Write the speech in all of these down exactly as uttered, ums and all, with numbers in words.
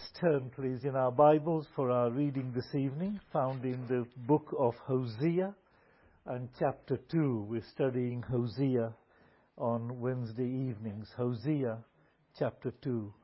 Let's turn, please, in our Bibles for our reading this evening, found in the book of Hosea and chapter two. We're studying Hosea on Wednesday evenings. Hosea chapter two.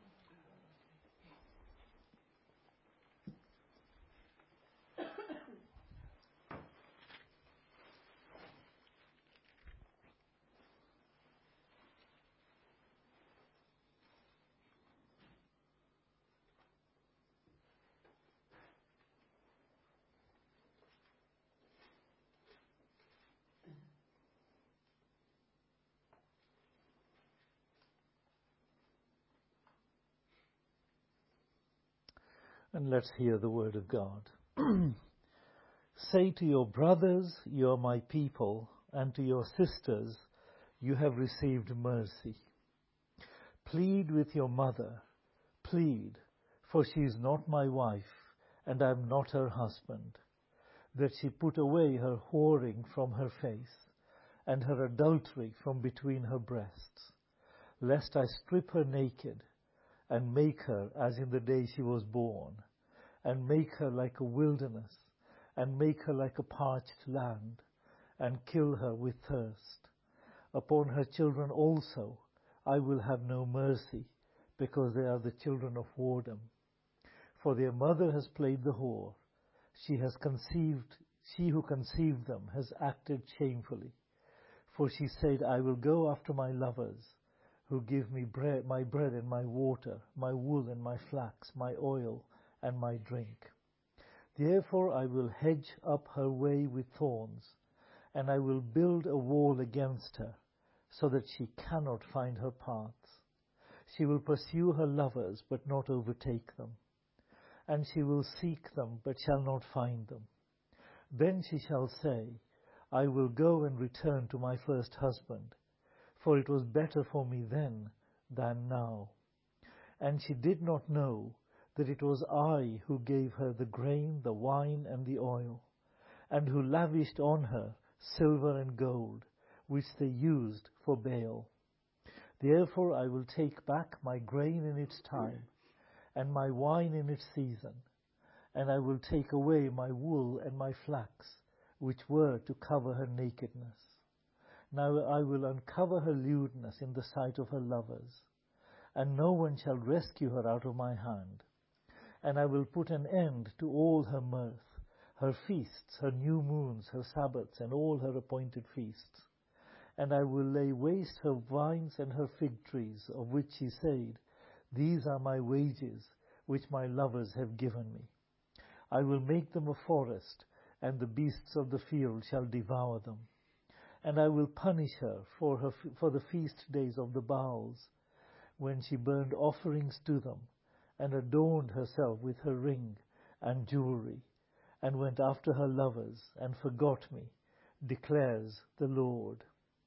And let's hear the word of God. Say to your brothers, you are my people, and to your sisters, you have received mercy. Plead with your mother, plead, for she is not my wife, and I am not her husband, that she put away her whoring from her face, and her adultery from between her breasts, lest I strip her naked, and make her as in the day she was born, and make her like a wilderness, and make her like a parched land, and kill her with thirst. Upon her children also I will have no mercy, because they are the children of whoredom. For their mother has played the whore, she has conceived, she who conceived them has acted shamefully. For she said, I will go after my lovers, who give me bread, my bread and my water, my wool and my flax, my oil and my drink. Therefore I will hedge up her way with thorns, and I will build a wall against her, so that she cannot find her paths. She will pursue her lovers, but not overtake them, and she will seek them, but shall not find them. Then she shall say, I will go and return to my first husband, for it was better for me then than now. And she did not know that it was I who gave her the grain, the wine, and the oil, and who lavished on her silver and gold, which they used for Baal. Therefore I will take back my grain in its time, and my wine in its season, and I will take away my wool and my flax, which were to cover her nakedness. Now I will uncover her lewdness in the sight of her lovers, and no one shall rescue her out of my hand. And I will put an end to all her mirth, her feasts, her new moons, her Sabbaths, and all her appointed feasts. And I will lay waste her vines and her fig trees, of which she said, These are my wages, which my lovers have given me. I will make them a forest, and the beasts of the field shall devour them. And I will punish her for her for the feast days of the Baals, when she burned offerings to them, and adorned herself with her ring and jewelry, and went after her lovers, and forgot me, declares the Lord.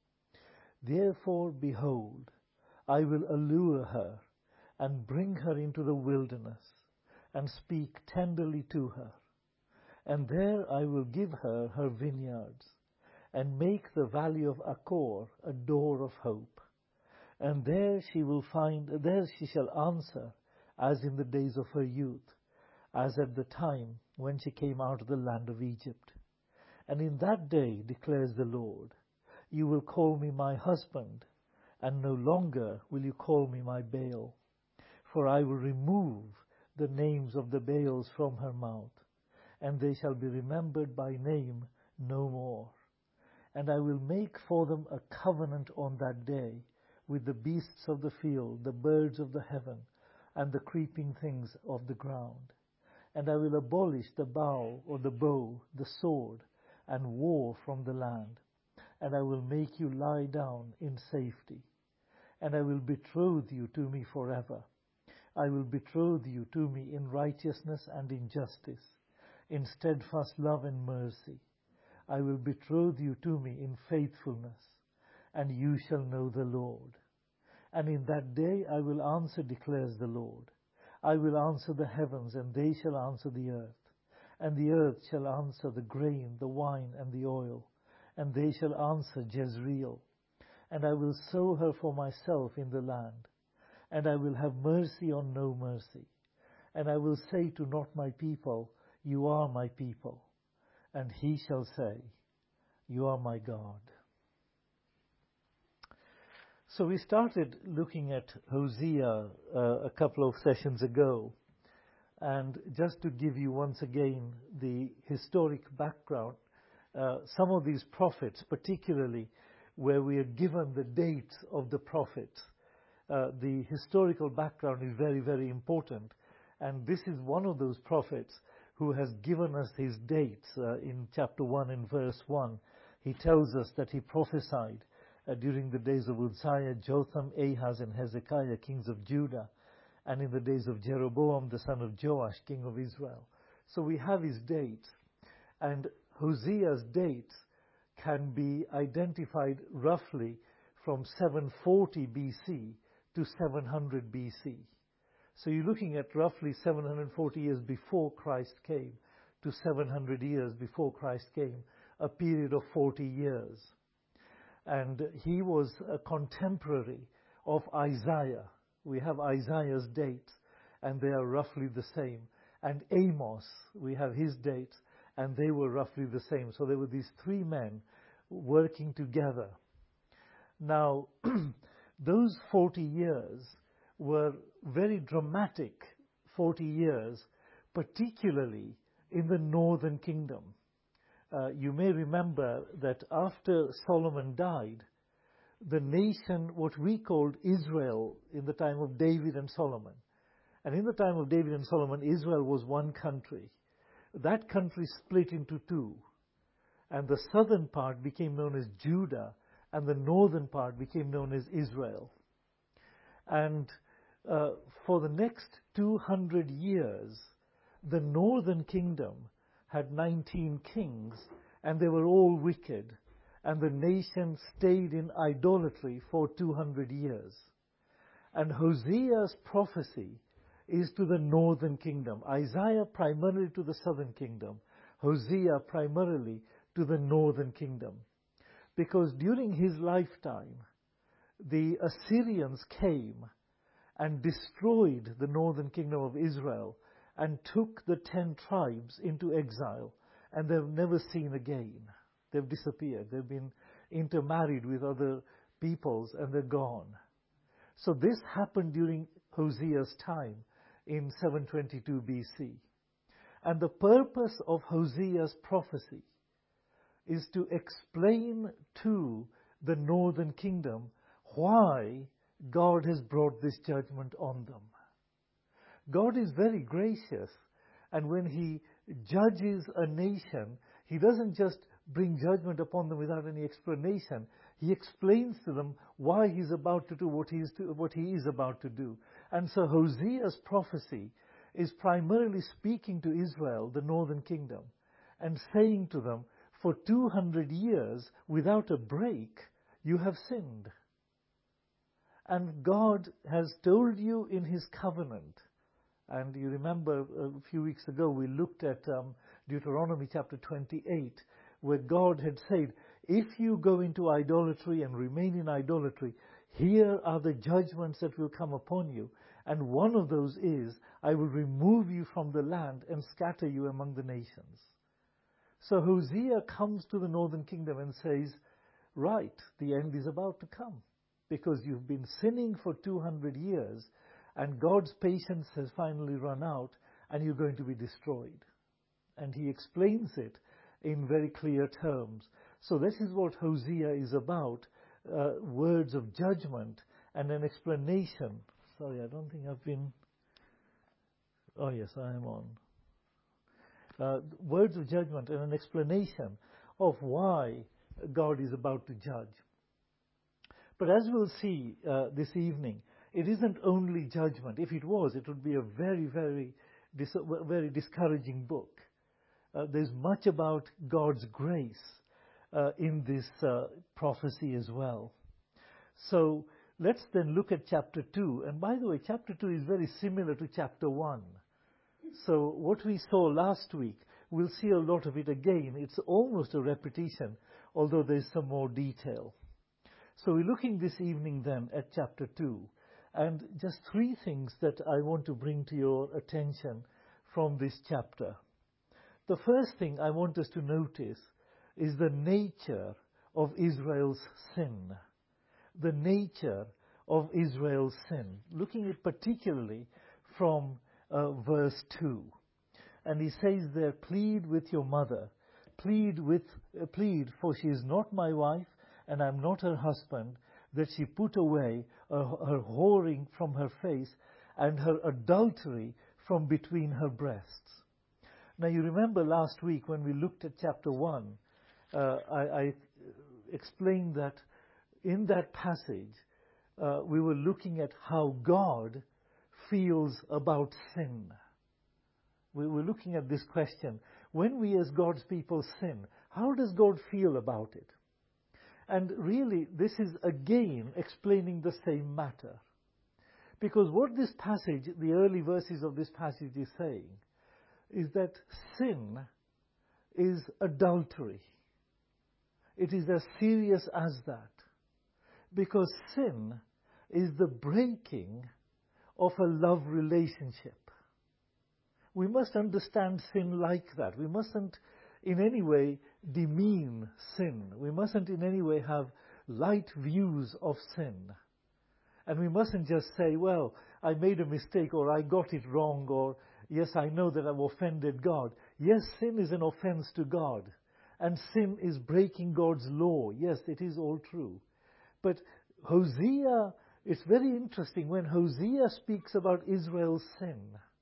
Therefore, behold, I will allure her, and bring her into the wilderness, and speak tenderly to her. And there I will give her her vineyards, and make the valley of Achor a door of hope. And there she will find, there she shall answer, as in the days of her youth, as at the time when she came out of the land of Egypt. And in that day, declares the Lord, you will call me my husband, and no longer will you call me my Baal. For I will remove the names of the Baals from her mouth, and they shall be remembered by name no more. And I will make for them a covenant on that day with the beasts of the field, the birds of the heaven, and the creeping things of the ground. And I will abolish the bow or the bow, the sword, and war from the land. And I will make you lie down in safety. And I will betroth you to me forever. I will betroth you to me in righteousness and in justice, in steadfast love and mercy. I will betroth you to me in faithfulness, and you shall know the Lord. And in that day I will answer, declares the Lord. I will answer the heavens, and they shall answer the earth. And the earth shall answer the grain, the wine, and the oil, and they shall answer Jezreel. And I will sow her for myself in the land, and I will have mercy on no mercy. And I will say to not my people, you are my people. And he shall say, you are my God. So we started looking at Hosea uh, a couple of sessions ago. And just to give you once again the historic background, uh, some of these prophets, particularly where we are given the dates of the prophets, uh, the historical background is very, very important. And this is one of those prophets who has given us his dates. Uh, in chapter one and verse one, he tells us that he prophesied uh, during the days of Uzziah, Jotham, Ahaz, and Hezekiah, kings of Judah, and in the days of Jeroboam, the son of Joash, king of Israel. So we have his dates. And Hosea's dates can be identified roughly from seven forty B C to seven hundred B C. So you're looking at roughly seven hundred forty years before Christ came to seven hundred years before Christ came, a period of forty years. And he was a contemporary of Isaiah. We have Isaiah's dates, and they are roughly the same. And Amos, we have his dates, and they were roughly the same. So there were these three men working together. Now, those forty years were very dramatic forty years, particularly in the northern kingdom. Uh, you may remember that after Solomon died, the nation, what we called Israel in the time of David and Solomon. And in the time of David and Solomon, Israel was one country. That country split into two. And the southern part became known as Judah, and the northern part became known as Israel. And uh, for the next two hundred years, the northern kingdom had nineteen kings, and they were all wicked. And the nation stayed in idolatry for two hundred years. And Hosea's prophecy is to the northern kingdom. Isaiah primarily to the southern kingdom. Hosea primarily to the northern kingdom. Because during his lifetime, the Assyrians came and destroyed the northern kingdom of Israel and took the ten tribes into exile, and they've never seen again. They've disappeared. They've been intermarried with other peoples, and they're gone. So this happened during Hosea's time in seven twenty-two B C. And the purpose of Hosea's prophecy is to explain to the northern kingdom why God has brought this judgment on them. God is very gracious, and when he judges a nation, he doesn't just bring judgment upon them without any explanation. He explains to them why he's about to do what he is, to, what he is about to do. And so Hosea's prophecy is primarily speaking to Israel, the northern kingdom, and saying to them, for two hundred years, without a break, you have sinned. And God has told you in his covenant, and you remember a few weeks ago we looked at um, Deuteronomy chapter twenty-eight, where God had said, if you go into idolatry and remain in idolatry, here are the judgments that will come upon you. And one of those is, I will remove you from the land and scatter you among the nations. So Hosea comes to the northern kingdom and says, right, the end is about to come, because you've been sinning for two hundred years, and God's patience has finally run out, and you're going to be destroyed. And he explains it in very clear terms. So this is what Hosea is about, uh, words of judgment and an explanation. Sorry, I don't think I've been... Oh yes, I am on. Uh, words of judgment and an explanation of why God is about to judge. But as we'll see uh, this evening, it isn't only judgment. If it was, it would be a very, very, dis- very discouraging book. Uh, there's much about God's grace uh, in this uh, prophecy as well. So let's then look at chapter two. And by the way, chapter two is very similar to chapter one. So what we saw last week, we'll see a lot of it again. It's almost a repetition, although there's some more detail. So we're looking this evening then at chapter two. And just three things that I want to bring to your attention from this chapter. The first thing I want us to notice is the nature of Israel's sin. The nature of Israel's sin. Looking at particularly from uh, verse two. And he says there, plead with your mother. Plead with, uh, plead, for she is not my wife, and I am not her husband, that she put away uh, her whoring from her face, and her adultery from between her breasts. Now you remember last week when we looked at chapter one, uh, I, I explained that in that passage uh, we were looking at how God feels about sin. We were looking at this question, when we as God's people sin, how does God feel about it? And really, this is again explaining the same matter. Because what this passage, the early verses of this passage is saying, is that sin is adultery. It is as serious as that. Because sin is the breaking of a love relationship. We must understand sin like that. We mustn't in any way demean sin. We mustn't in any way have light views of sin. And we mustn't just say, well, I made a mistake, or I got it wrong, or yes, I know that I've offended God. Yes, sin is an offense to God. And sin is breaking God's law. Yes, it is all true. But Hosea, it's very interesting when Hosea speaks about Israel's sin.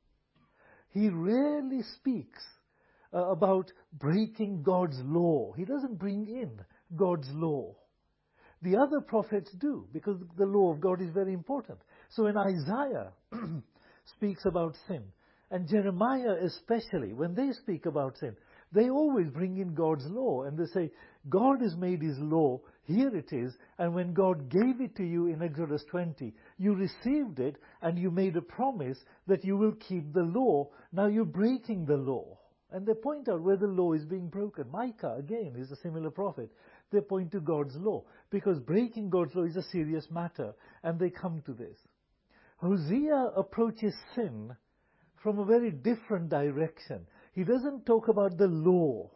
He rarely speaks uh, about breaking God's law. He doesn't bring in God's law. The other prophets do, because the law of God is very important. So when Isaiah speaks about sin, and Jeremiah especially, when they speak about sin, they always bring in God's law, and they say, God has made his law, here it is, and when God gave it to you in Exodus twenty, you received it, and you made a promise that you will keep the law. Now you're breaking the law. And they point out where the law is being broken. Micah, again, is a similar prophet. They point to God's law, because breaking God's law is a serious matter, and they come to this. Hosea approaches sin from a very different direction. He doesn't talk about the law.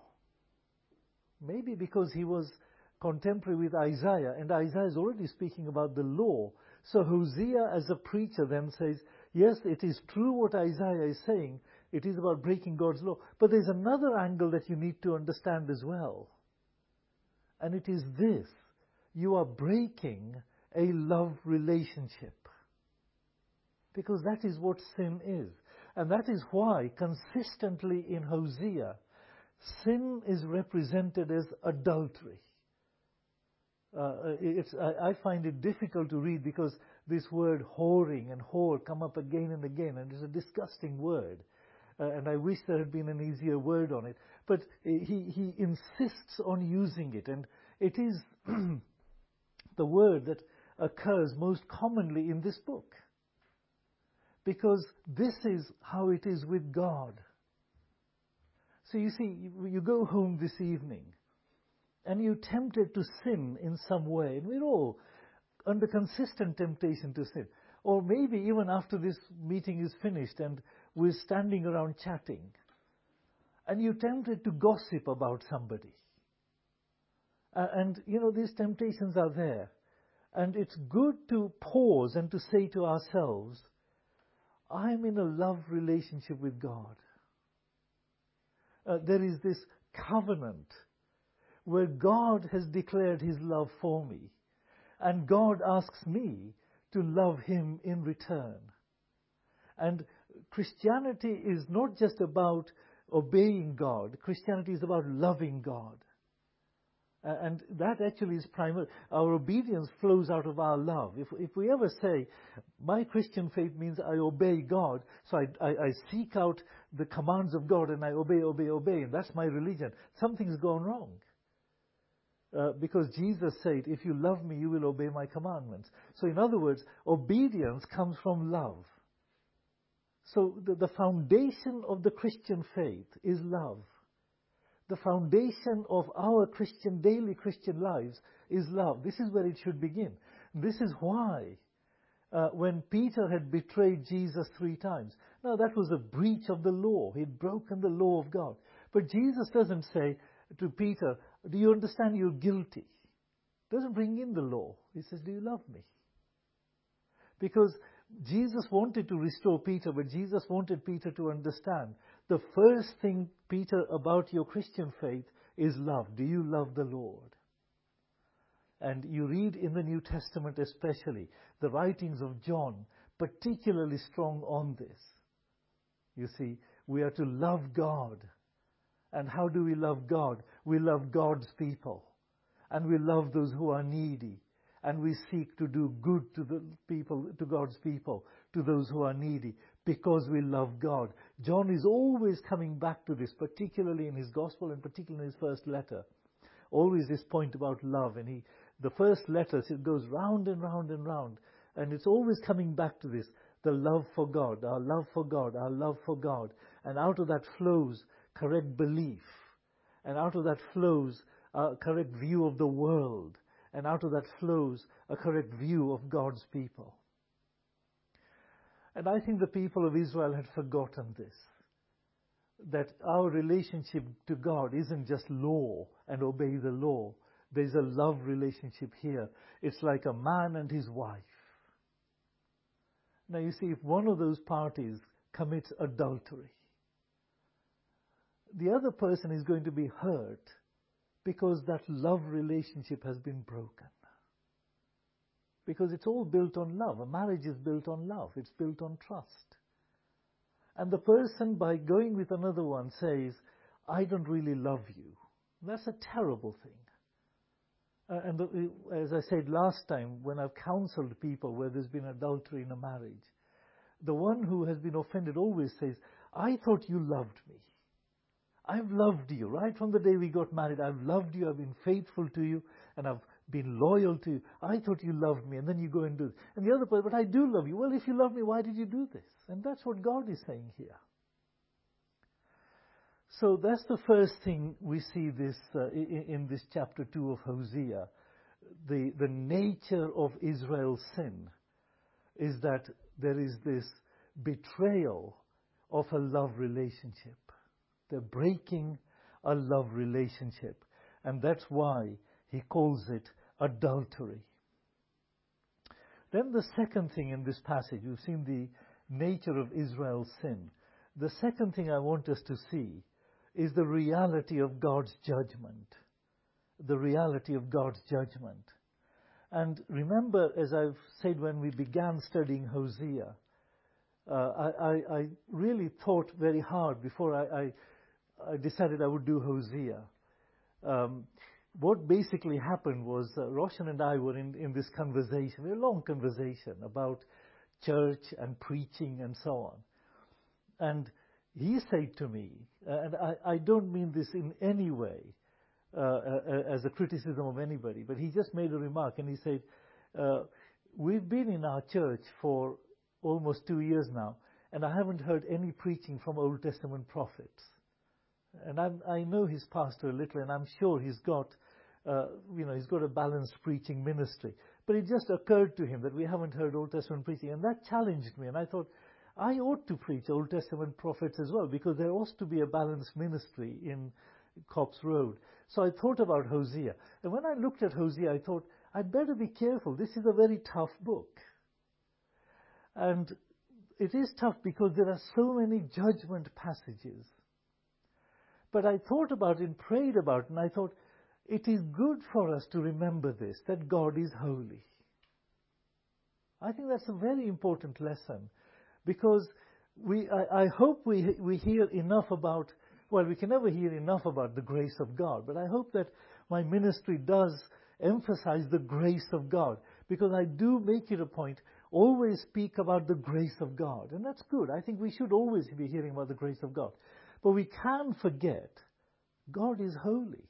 Maybe because he was contemporary with Isaiah, and Isaiah is already speaking about the law. So Hosea, as a preacher, then says, yes, it is true what Isaiah is saying. It is about breaking God's law. But there's another angle that you need to understand as well. And it is this. You are breaking a love relationship. Because that is what sin is. And that is why, consistently in Hosea, sin is represented as adultery. Uh, it's, I, I find it difficult to read because this word whoring and whore come up again and again, and it's a disgusting word. Uh, and I wish there had been an easier word on it. But he, he insists on using it, and it is the word that occurs most commonly in this book. Because this is how it is with God. So you see, you, you go home this evening, and you're tempted to sin in some way, and we're all under consistent temptation to sin. Or maybe even after this meeting is finished and we're standing around chatting, and you're tempted to gossip about somebody. Uh, and, you know, these temptations are there. And it's good to pause and to say to ourselves, I'm in a love relationship with God. Uh, there is this covenant where God has declared his love for me, and God asks me to love him in return. And Christianity is not just about obeying God. Christianity is about loving God. Uh, and that actually is primary. Our obedience flows out of our love. If, if we ever say, my Christian faith means I obey God, so I, I, I seek out the commands of God and I obey, obey, obey, and that's my religion, something's gone wrong. Uh, because Jesus said, if you love me, you will obey my commandments. So in other words, obedience comes from love. So the, the foundation of the Christian faith is love. The foundation of our Christian, daily Christian lives is love. This is where it should begin. This is why uh, when Peter had betrayed Jesus three times. Now, that was a breach of the law. He'd broken the law of God. But Jesus doesn't say to Peter, do you understand you're guilty? Doesn't bring in the law. He says, do you love me? Because Jesus wanted to restore Peter, but Jesus wanted Peter to understand the first thing, Peter, about your Christian faith is love. Do you love the Lord? And you read in the New Testament especially, the writings of John, particularly strong on this. You see, we are to love God. And how do we love God? We love God's people. And we love those who are needy. And we seek to do good to the people, to God's people, to those who are needy, because we love God. John is always coming back to this, particularly in his gospel and particularly in his first letter. Always this point about love. And he, the first letters, it goes round and round and round. And it's always coming back to this, the love for God, our love for God, our love for God. And out of that flows correct belief. And out of that flows a correct view of the world. And out of that flows a correct view of God's people. And I think the people of Israel had forgotten this. That our relationship to God isn't just law and obey the law. There's a love relationship here. It's like a man and his wife. Now you see, if one of those parties commits adultery, the other person is going to be hurt because that love relationship has been broken. Because it's all built on love. A marriage is built on love. It's built on trust. And the person, by going with another one, says, I don't really love you. That's a terrible thing. Uh, and the, as I said last time, when I've counseled people where there's been adultery in a marriage, the one who has been offended always says, I thought you loved me. I've loved you. Right from the day we got married, I've loved you, I've been faithful to you, and I've been loyal to you. I thought you loved me, and then you go and do it. And the other person, but I do love you. Well, if you love me, why did you do this? And that's what God is saying here. So that's the first thing we see this uh, in, in this chapter two of Hosea. The, the nature of Israel's sin is that there is this betrayal of a love relationship. They're breaking a love relationship. And that's why he calls it adultery. Then the second thing in this passage, we've seen the nature of Israel's sin. The second thing I want us to see is the reality of God's judgment. The reality of God's judgment. And remember, as I've said when we began studying Hosea, uh, I, I, I really thought very hard before I, I, I decided I would do Hosea. Um, what basically happened was uh, Roshan and I were in, in this conversation, a long conversation about church and preaching and so on. And he said to me, and I, I don't mean this in any way uh, as a criticism of anybody, but he just made a remark and he said, uh, we've been in our church for almost two years now, and I haven't heard any preaching from Old Testament prophets. And I'm, I know his pastor a little, and I'm sure he's got, uh, you know, he's got a balanced preaching ministry. But it just occurred to him that we haven't heard Old Testament preaching, and that challenged me. And I thought, I ought to preach Old Testament prophets as well, because there ought to be a balanced ministry in Copse Road. So I thought about Hosea. And when I looked at Hosea, I thought, I'd better be careful. This is a very tough book. And it is tough because there are so many judgment passages. But I thought about it and prayed about it, and I thought, it is good for us to remember this, that God is holy. I think that's a very important lesson, because we, I, I hope we, we hear enough about, well, we can never hear enough about the grace of God, but I hope that my ministry does emphasize the grace of God, because I do make it a point, always speak about the grace of God, and that's good. I think we should always be hearing about the grace of God. But we can't forget, God is holy.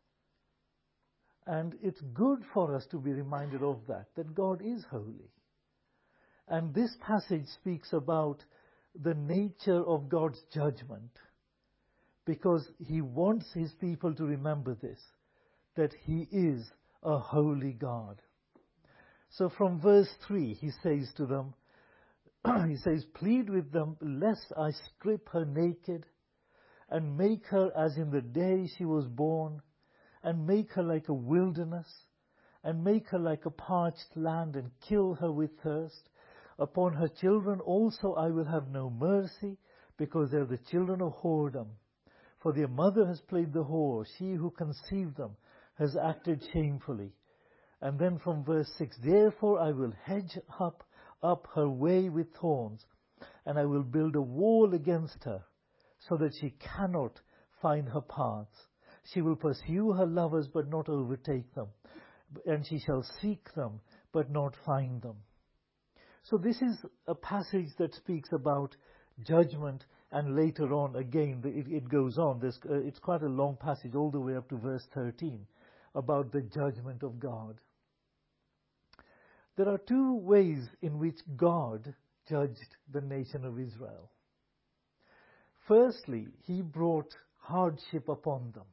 And it's good for us to be reminded of that, that God is holy. And this passage speaks about the nature of God's judgment, because he wants his people to remember this, that he is a holy God. So from verse three, he says to them, he says, plead with them, lest I strip her naked, and make her as in the day she was born, and make her like a wilderness, and make her like a parched land, and kill her with thirst. Upon her children also I will have no mercy, because they are the children of whoredom. For their mother has played the whore, she who conceived them has acted shamefully. And then from verse six, therefore I will hedge up, up her way with thorns, and I will build a wall against her, so that she cannot find her paths. She will pursue her lovers, but not overtake them, and she shall seek them, but not find them. So this is a passage that speaks about judgment, and later on, again, it, it goes on. There's, uh, it's quite a long passage, all the way up to verse thirteen, about the judgment of God. There are two ways in which God judged the nation of Israel. Firstly, he brought hardship upon them.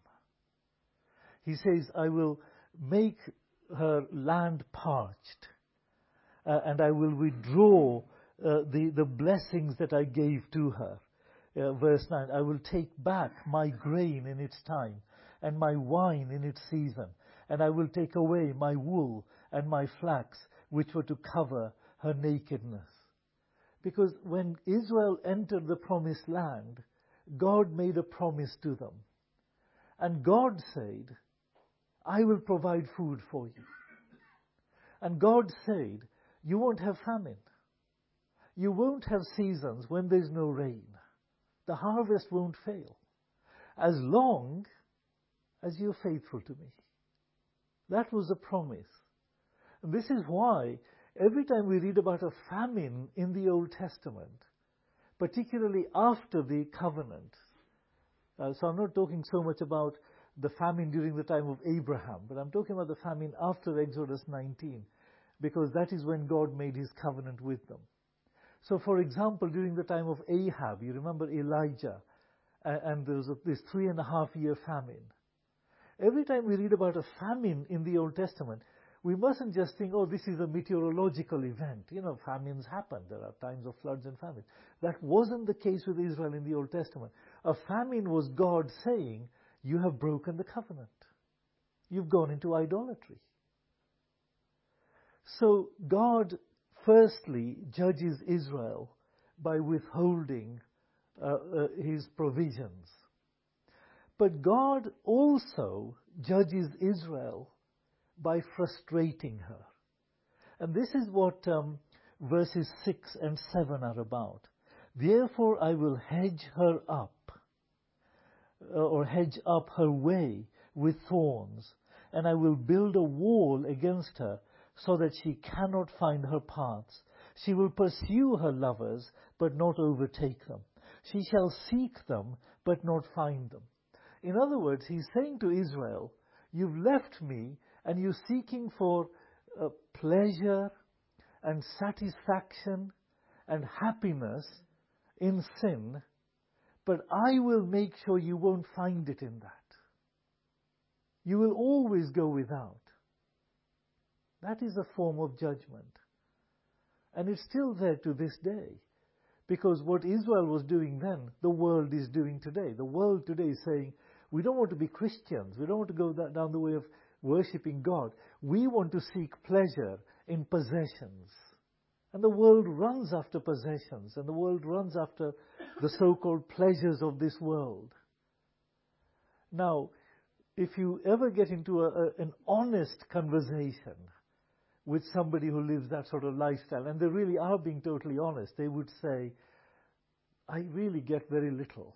He says, I will make her land parched, uh, and I will withdraw uh, the, the blessings that I gave to her. Uh, verse nine, I will take back my grain in its time, and my wine in its season, and I will take away my wool and my flax, which were to cover her nakedness. Because when Israel entered the promised land, God made a promise to them. And God said, I will provide food for you. And God said, you won't have famine. You won't have seasons when there's no rain. The harvest won't fail, as long as you're faithful to me. That was a promise. And this is why every time we read about a famine in the Old Testament, particularly after the covenant, uh, so I'm not talking so much about the famine during the time of Abraham, but I'm talking about the famine after Exodus nineteen, because that is when God made his covenant with them. So, for example, during the time of Ahab, you remember Elijah, and, and there was a, this three and a half year famine. Every time we read about a famine in the Old Testament, we mustn't just think, oh, this is a meteorological event. You know, famines happen. There are times of floods and famines. That wasn't the case with Israel in the Old Testament. A famine was God saying, you have broken the covenant. You've gone into idolatry. So God firstly judges Israel by withholding uh, uh, his provisions. But God also judges Israel by frustrating her. And this is what um, verses six and seven are about. Therefore I will hedge her up, uh, or hedge up her way with thorns, and I will build a wall against her, so that she cannot find her paths. She will pursue her lovers, but not overtake them. She shall seek them, but not find them. In other words, he's saying to Israel, you've left me, and you're seeking for uh, pleasure and satisfaction and happiness in sin, but I will make sure you won't find it in that. You will always go without. That is a form of judgment. And it's still there to this day. Because what Israel was doing then, the world is doing today. The world today is saying, we don't want to be Christians. We don't want to go that, down the way of worshipping God. We want to seek pleasure in possessions. And the world runs after possessions. And the world runs after the so-called pleasures of this world. Now, if you ever get into a, a, an honest conversation with somebody who lives that sort of lifestyle, and they really are being totally honest, they would say, I really get very little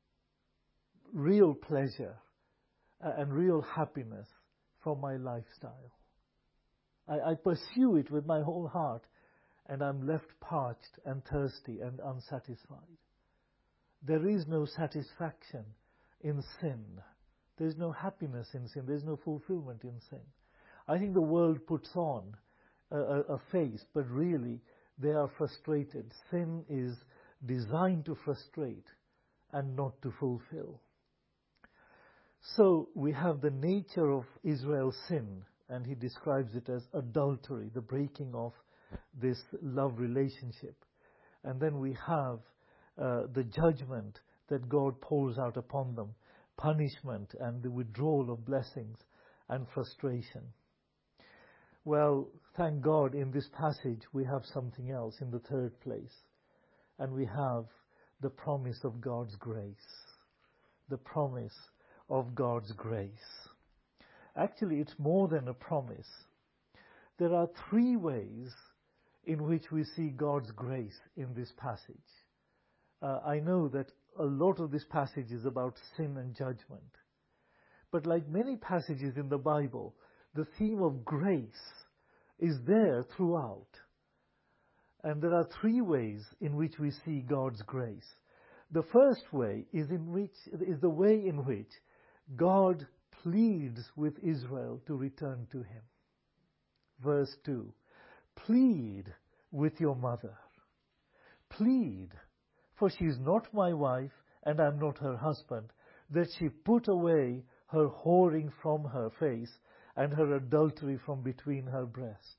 real pleasure and real happiness from my lifestyle. I, I pursue it with my whole heart, and I'm left parched and thirsty and unsatisfied. There is no satisfaction in sin. There's no happiness in sin. There's no fulfillment in sin. I think the world puts on a, a, a face, but really they are frustrated. Sin is designed to frustrate and not to fulfill. So we have the nature of Israel's sin and he describes it as adultery, the breaking of this love relationship. And then we have uh, the judgment that God pours out upon them, punishment and the withdrawal of blessings and frustration. Well, thank God in this passage we have something else in the third place. And we have the promise of God's grace. The promise of God's grace. Actually, it's more than a promise. There are three ways in which we see God's grace in this passage. Uh, I know that a lot of this passage is about sin and judgment. But like many passages in the Bible, the theme of grace is there throughout. And there are three ways in which we see God's grace. The first way is in which is the way in which God pleads with Israel to return to him. Verse two, plead with your mother. Plead, for she is not my wife, and I am not her husband, that she put away her whoring from her face, and her adultery from between her breasts.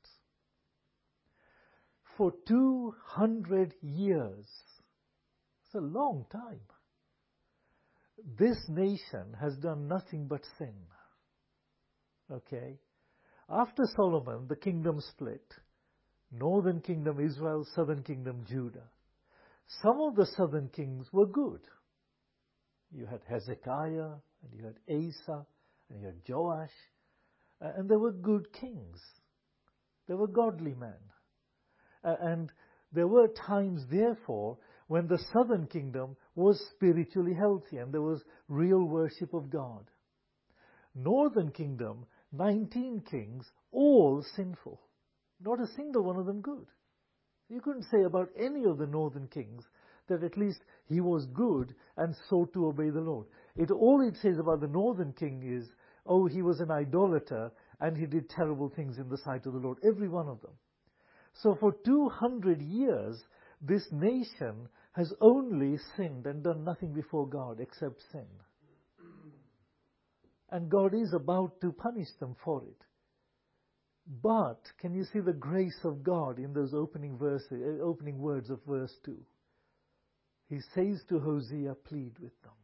For two hundred years, it's a long time, this nation has done nothing but sin. Okay? After Solomon, the kingdom split. Northern kingdom Israel, southern kingdom Judah. Some of the southern kings were good. You had Hezekiah, and you had Asa, and you had Joash, and they were good kings. They were godly men. And there were times, therefore, when the southern kingdom was spiritually healthy and there was real worship of God. Northern kingdom, nineteen kings, all sinful. Not a single one of them good. You couldn't say about any of the northern kings that at least he was good and sought to obey the Lord. It all it says about the northern king is, oh, he was an idolater and he did terrible things in the sight of the Lord. Every one of them. So for two hundred years, this nation has only sinned and done nothing before God except sin. And God is about to punish them for it. But can you see the grace of God in those opening verses, opening words of verse two? He says to Hosea, plead with them.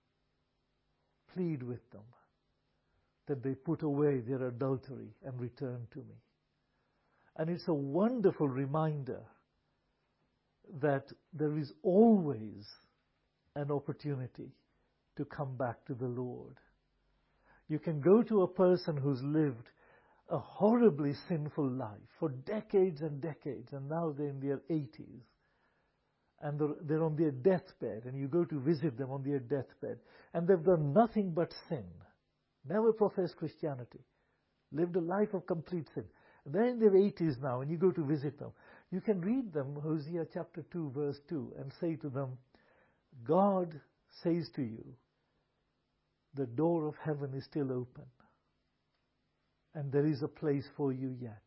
Plead with them that they put away their adultery and return to me. And it's a wonderful reminder that there is always an opportunity to come back to the Lord. You can go to a person who's lived a horribly sinful life for decades and decades, and now they're in their eighties, and they're, they're on their deathbed, and you go to visit them on their deathbed, and they've done nothing but sin, never professed Christianity, lived a life of complete sin. They're in their eighties now, and you go to visit them. You can read them, Hosea chapter two, verse two, and say to them, God says to you, the door of heaven is still open, and there is a place for you yet.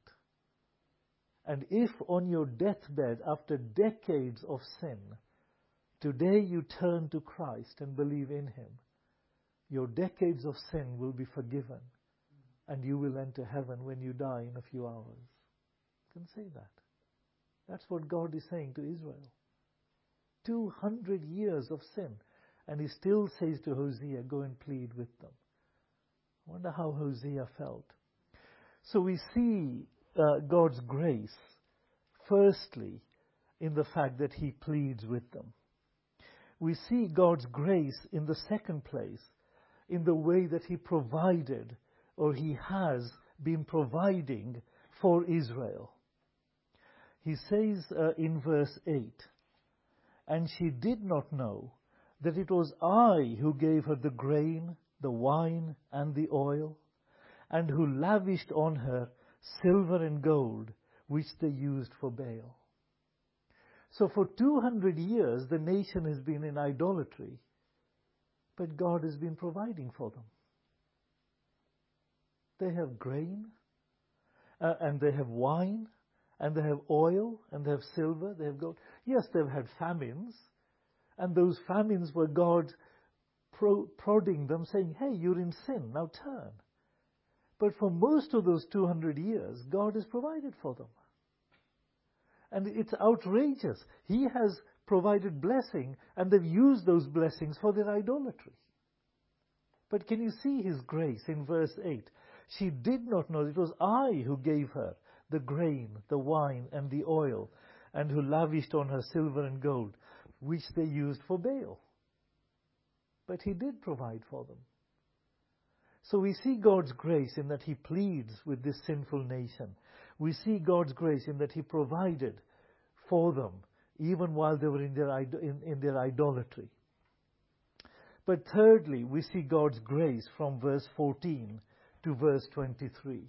And if on your deathbed, after decades of sin, today you turn to Christ and believe in Him, your decades of sin will be forgiven, and you will enter heaven when you die in a few hours. You can say that. That's what God is saying to Israel. two hundred years of sin, and He still says to Hosea, go and plead with them. I wonder how Hosea felt. So we see uh, God's grace, firstly, in the fact that He pleads with them. We see God's grace in the second place, in the way that He provided, or He has been providing for Israel. He says uh, in verse eight, and she did not know that it was I who gave her the grain, the wine, and the oil, and who lavished on her silver and gold, which they used for Baal. So for two hundred years, the nation has been in idolatry, but God has been providing for them. They have grain, uh, and they have wine, and they have oil, and they have silver, they have gold. Yes, they've had famines, and those famines were God pro- prodding them, saying, hey, you're in sin, now turn. But for most of those two hundred years, God has provided for them. And it's outrageous. He has provided blessing, and they've used those blessings for their idolatry. But can you see His grace in verse eight? She did not know it was I who gave her the grain, the wine, and the oil, and who lavished on her silver and gold, which they used for Baal. But He did provide for them. So we see God's grace in that He pleads with this sinful nation. We see God's grace in that He provided for them, even while they were in their, in, in their idolatry. But thirdly, we see God's grace from verse fourteen to verse twenty-three.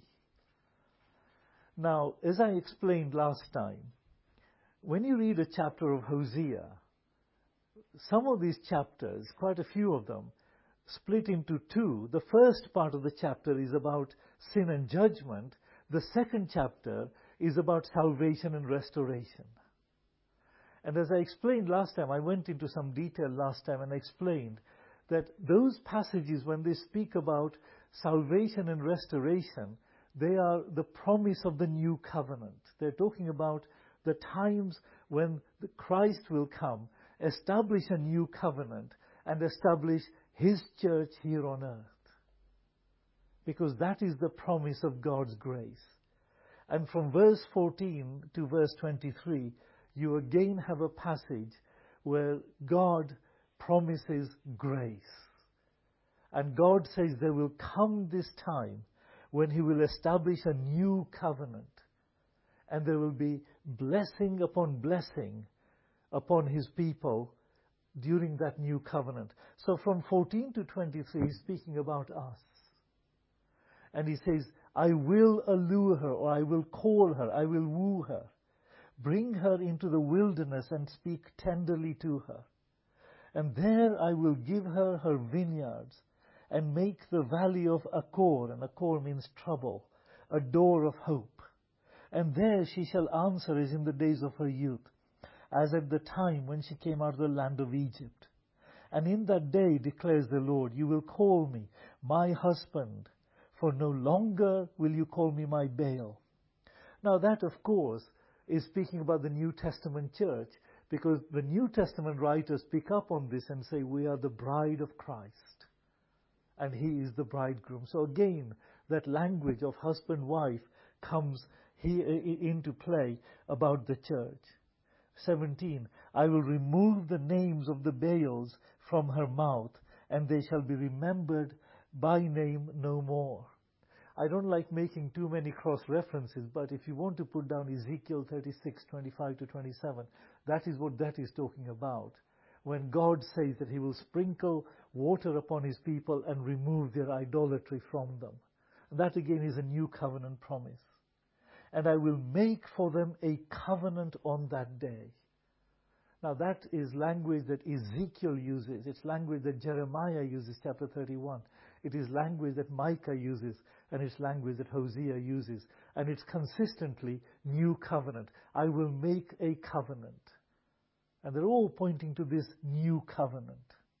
Now, as I explained last time, when you read a chapter of Hosea, some of these chapters, quite a few of them, split into two. The first part of the chapter is about sin and judgment. The second chapter is about salvation and restoration. And as I explained last time, I went into some detail last time and explained that those passages, when they speak about salvation and restoration, they are the promise of the new covenant. They're talking about the times when the Christ will come, establish a new covenant, and establish His church here on earth. Because that is the promise of God's grace. And from verse fourteen to verse twenty-three, you again have a passage where God promises grace. And God says there will come this time when He will establish a new covenant. And there will be blessing upon blessing upon His people during that new covenant. So from fourteen to twenty-three, He's speaking about us. And He says, I will allure her, or I will call her, I will woo her. Bring her into the wilderness and speak tenderly to her. And there I will give her her vineyards and make the valley of Achor, and Achor means trouble, a door of hope. And there she shall answer as in the days of her youth, as at the time when she came out of the land of Egypt. And in that day, declares the Lord, you will call me my husband, for no longer will you call me my Baal. Now that, of course, is speaking about the New Testament church, because the New Testament writers pick up on this and say, we are the bride of Christ, and He is the bridegroom. So again, that language of husband-wife comes here into play about the church. seventeen, I will remove the names of the Baals from her mouth, and they shall be remembered by name no more. I don't like making too many cross references, but if you want to put down Ezekiel thirty-six, twenty-five to twenty-seven, that is what that is talking about. When God says that He will sprinkle water upon His people and remove their idolatry from them. And that again is a new covenant promise. And I will make for them a covenant on that day. Now that is language that Ezekiel uses. It's language that Jeremiah uses, chapter thirty-one. It is language that Micah uses, and it's language that Hosea uses. And it's consistently new covenant. I will make a covenant. And they're all pointing to this new covenant.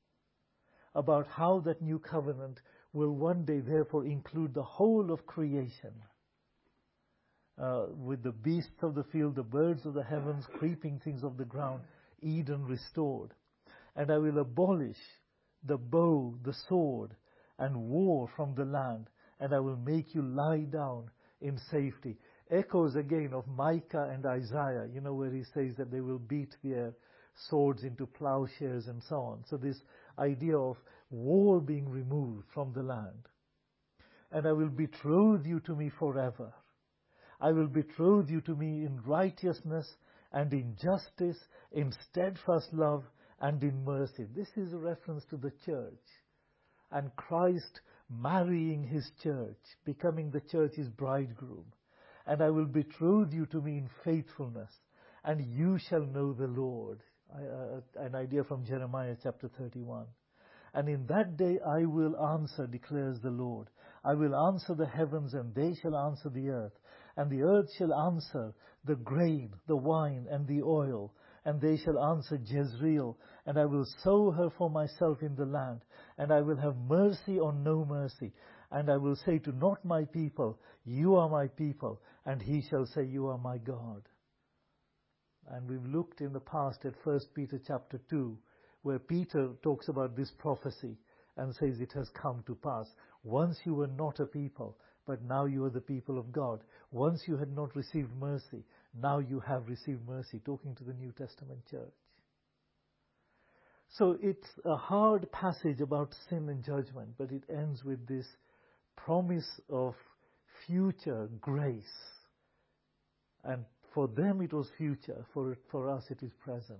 About how that new covenant will one day therefore include the whole of creation. Uh, with the beasts of the field, the birds of the heavens, creeping things of the ground, Eden restored. And I will abolish the bow, the sword, and war from the land, and I will make you lie down in safety. Echoes again of Micah and Isaiah, you know, where he says that they will beat their swords into plowshares and so on. So this idea of war being removed from the land. And I will betroth you to me forever. I will betroth you to me in righteousness and in justice, in steadfast love and in mercy. This is a reference to the church and Christ marrying His church, becoming the church's bridegroom. And I will betroth you to me in faithfulness, and you shall know the Lord. Uh, an idea from Jeremiah chapter thirty-one. And in that day I will answer, declares the Lord. I will answer the heavens, and they shall answer the earth. And the earth shall answer the grain, the wine, and the oil. And they shall answer Jezreel, and I will sow her for myself in the land, and I will have mercy on no mercy. And I will say to not my people, you are my people, and he shall say, you are my God. And we've looked in the past at First Peter chapter two, where Peter talks about this prophecy and says it has come to pass. Once you were not a people, but now you are the people of God. Once you had not received mercy, now you have received mercy, talking to the New Testament church. So it's a hard passage about sin and judgment, but it ends with this promise of future grace. And for them it was future, for, for us it is present.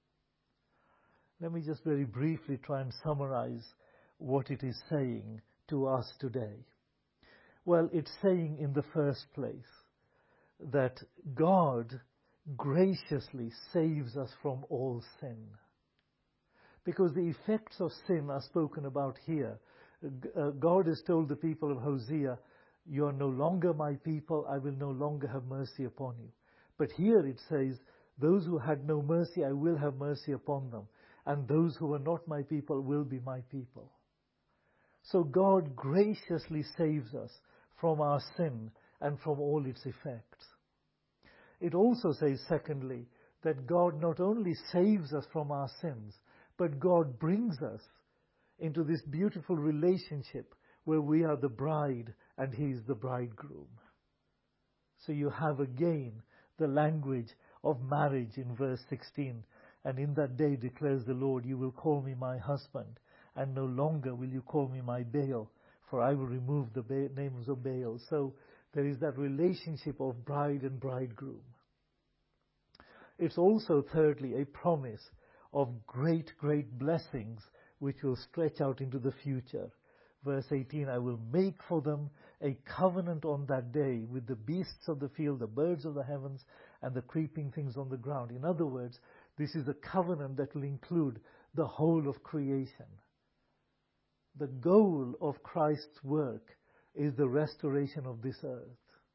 Let me just very briefly try and summarize what it is saying to us today. Well, it's saying in the first place that God graciously saves us from all sin. Because the effects of sin are spoken about here. Uh, God has told the people of Hosea, you are no longer my people, I will no longer have mercy upon you. But here it says, those who had no mercy, I will have mercy upon them. And those who are not my people will be my people. So God graciously saves us from our sin and from all its effects. It also says, secondly, that God not only saves us from our sins, but God brings us into this beautiful relationship where we are the bride and He is the bridegroom. So you have again the language of marriage in verse sixteen. And in that day declares the Lord, you will call me my husband, and no longer will you call me my Baal, for I will remove the ba- names of Baal. So there is that relationship of bride and bridegroom. It's also, thirdly, a promise of great, great blessings which will stretch out into the future. Verse eighteen, I will make for them a covenant on that day with the beasts of the field, the birds of the heavens, and the creeping things on the ground. In other words, this is a covenant that will include the whole of creation. The goal of Christ's work is the restoration of this earth.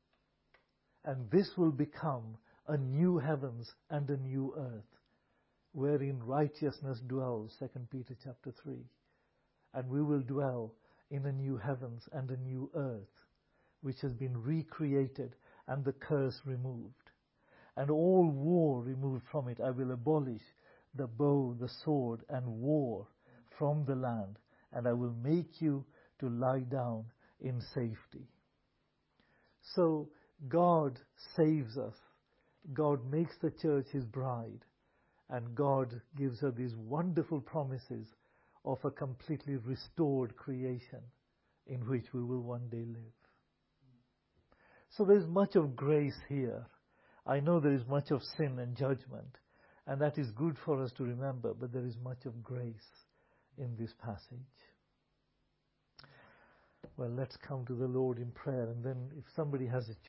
And this will become a new heavens and a new earth, wherein righteousness dwells, Second Peter chapter three. And we will dwell in a new heavens and a new earth, which has been recreated and the curse removed. And all war removed from it. I will abolish the bow, the sword, and war from the land, and I will make you to lie down in safety. So God saves us. God makes the church His bride, and God gives her these wonderful promises of a completely restored creation in which we will one day live. So there's much of grace here. I know there is much of sin and judgment, and that is good for us to remember, but there is much of grace in this passage. Well, let's come to the Lord in prayer, and then if somebody has a